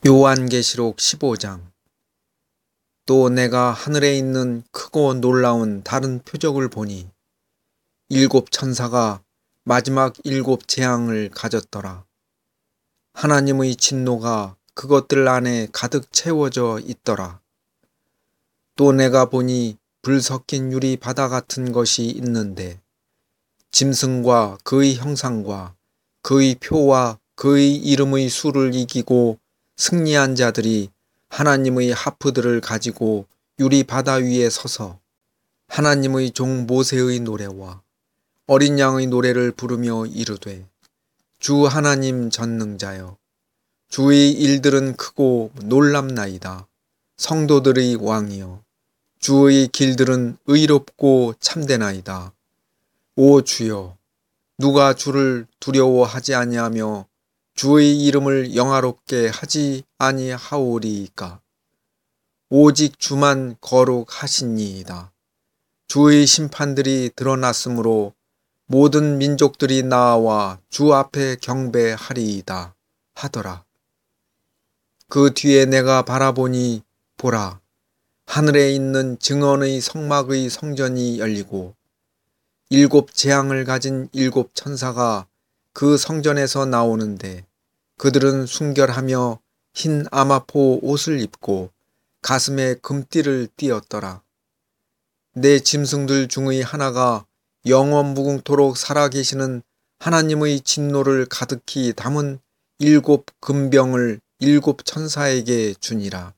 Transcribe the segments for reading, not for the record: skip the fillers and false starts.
요한계시록 15장. 또 내가 하늘에 있는 크고 놀라운 다른 표적을 보니 일곱 천사가 마지막 일곱 재앙을 가졌더라. 하나님의 진노가 그것들 안에 가득 채워져 있더라. 또 내가 보니 불 섞인 유리 바다 같은 것이 있는데 짐승과 그의 형상과 그의 표와 그의 이름의 수를 이기고 승리한 자들이 하나님의 하프들을 가지고 유리 바다 위에 서서 하나님의 종 모세의 노래와 어린 양의 노래를 부르며 이르되 주 하나님 전능자여 주의 일들은 크고 놀랍나이다. 성도들의 왕이여 주의 길들은 의롭고 참되나이다. 오 주여 누가 주를 두려워하지 아니하며 주의 이름을 영화롭게 하지 아니하오리이까. 오직 주만 거룩하시니이다. 주의 심판들이 드러났으므로 모든 민족들이 나와 주 앞에 경배하리이다 하더라. 그 뒤에 내가 바라보니 보라, 하늘에 있는 증언의 성막의 성전이 열리고 일곱 재앙을 가진 일곱 천사가 그 성전에서 나오는데 그들은 순결하며 흰 아마포 옷을 입고 가슴에 금띠를 띠었더라. 내 짐승들 중의 하나가 영원 무궁토록 살아계시는 하나님의 진노를 가득히 담은 일곱 금병을 일곱 천사에게 주니라.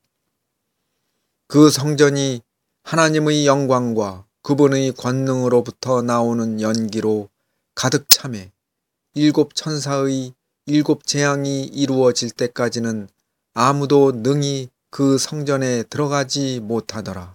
그 성전이 하나님의 영광과 그분의 권능으로부터 나오는 연기로 가득 차매 일곱 천사의 일곱 재앙이 이루어질 때까지는 아무도 능히 그 성전에 들어가지 못하더라.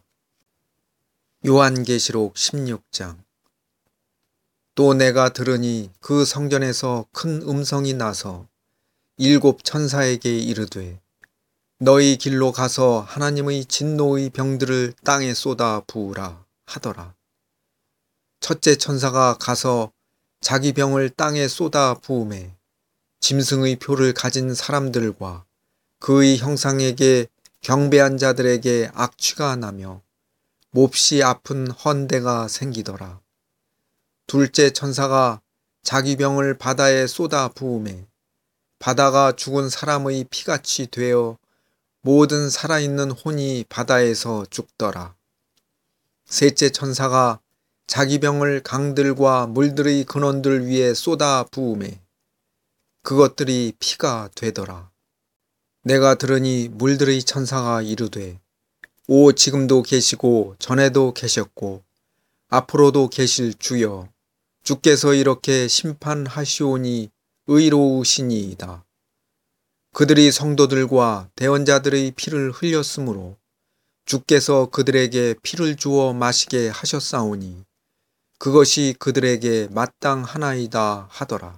요한계시록 16장. 또 내가 들으니 그 성전에서 큰 음성이 나서 일곱 천사에게 이르되 너희 길로 가서 하나님의 진노의 병들을 땅에 쏟아 부으라 하더라. 첫째 천사가 가서 자기 병을 땅에 쏟아 부으매 짐승의 표를 가진 사람들과 그의 형상에게 경배한 자들에게 악취가 나며 몹시 아픈 헌대가 생기더라. 둘째 천사가 자기 병을 바다에 쏟아 부으매 바다가 죽은 사람의 피같이 되어 모든 살아있는 혼이 바다에서 죽더라. 셋째 천사가 자기 병을 강들과 물들의 근원들 위에 쏟아 부으매 그것들이 피가 되더라. 내가 들으니 물들의 천사가 이르되 오 지금도 계시고 전에도 계셨고 앞으로도 계실 주여 주께서 이렇게 심판하시오니 의로우시니이다. 그들이 성도들과 대언자들의 피를 흘렸으므로 주께서 그들에게 피를 주어 마시게 하셨사오니 그것이 그들에게 마땅하나이다 하더라.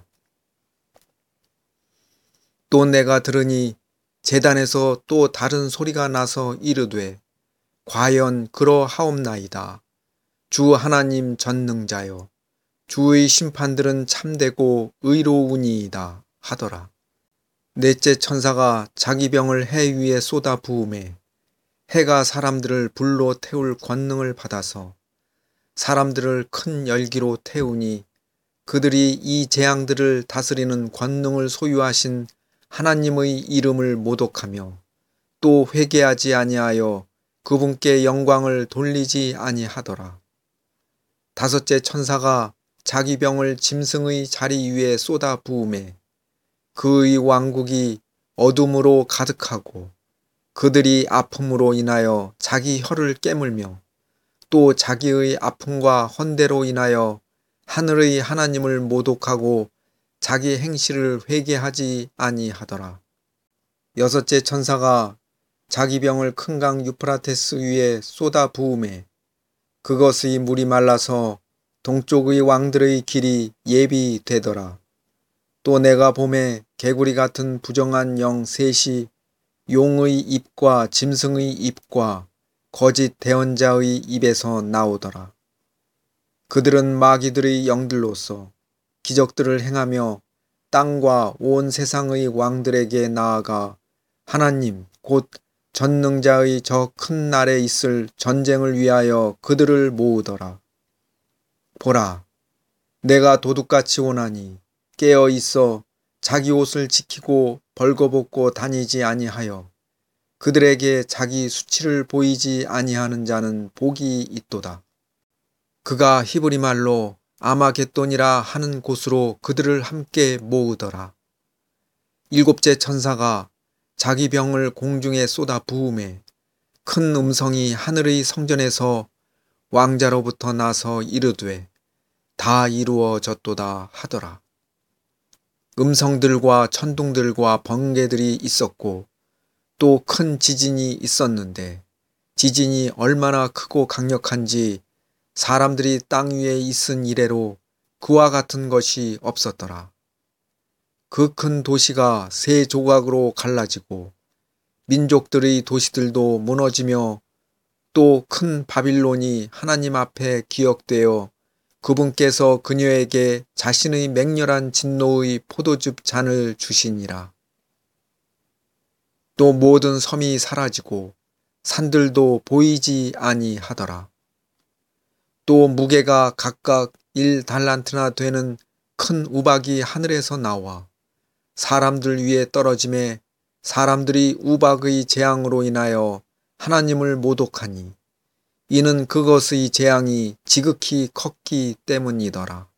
또 내가 들으니 제단에서 또 다른 소리가 나서 이르되 과연 그러하옵나이다. 주 하나님 전능자여 주의 심판들은 참되고 의로우니이다 하더라. 넷째 천사가 자기 병을 해 위에 쏟아 부으매 해가 사람들을 불로 태울 권능을 받아서 사람들을 큰 열기로 태우니 그들이 이 재앙들을 다스리는 권능을 소유하신 하나님의 이름을 모독하며 또 회개하지 아니하여 그분께 영광을 돌리지 아니하더라. 다섯째 천사가 자기 병을 짐승의 자리 위에 쏟아 부으매 그의 왕국이 어둠으로 가득하고 그들이 아픔으로 인하여 자기 혀를 깨물며 또 자기의 아픔과 헌대로 인하여 하늘의 하나님을 모독하고 자기 행실을 회개하지 아니하더라. 여섯째 천사가 자기 병을 큰 강 유프라테스 위에 쏟아 부으매 그것의 물이 말라서 동쪽의 왕들의 길이 예비되더라. 또 내가 보매 개구리 같은 부정한 영 셋이 용의 입과 짐승의 입과 거짓 대언자의 입에서 나오더라. 그들은 마귀들의 영들로서 기적들을 행하며 땅과 온 세상의 왕들에게 나아가 하나님 곧 전능자의 저 큰 날에 있을 전쟁을 위하여 그들을 모으더라. 보라, 내가 도둑같이 오나니 깨어 있어 자기 옷을 지키고 벌거벗고 다니지 아니하여 그들에게 자기 수치를 보이지 아니하는 자는 복이 있도다. 그가 히브리 말로 아마겟돈이라 하는 곳으로 그들을 함께 모으더라. 일곱째 천사가 자기 병을 공중에 쏟아 부음에 큰 음성이 하늘의 성전에서 왕자로부터 나서 이르되 다 이루어졌도다 하더라. 음성들과 천둥들과 번개들이 있었고 또 큰 지진이 있었는데 지진이 얼마나 크고 강력한지 사람들이 땅 위에 있은 이래로 그와 같은 것이 없었더라. 그 큰 도시가 세 조각으로 갈라지고 민족들의 도시들도 무너지며 또 큰 바빌론이 하나님 앞에 기억되어 그분께서 그녀에게 자신의 맹렬한 진노의 포도즙 잔을 주시니라. 또 모든 섬이 사라지고 산들도 보이지 아니하더라. 또 무게가 각각 1달란트나 되는 큰 우박이 하늘에서 나와 사람들 위에 떨어짐에 사람들이 우박의 재앙으로 인하여 하나님을 모독하니 이는 그것의 재앙이 지극히 컸기 때문이더라.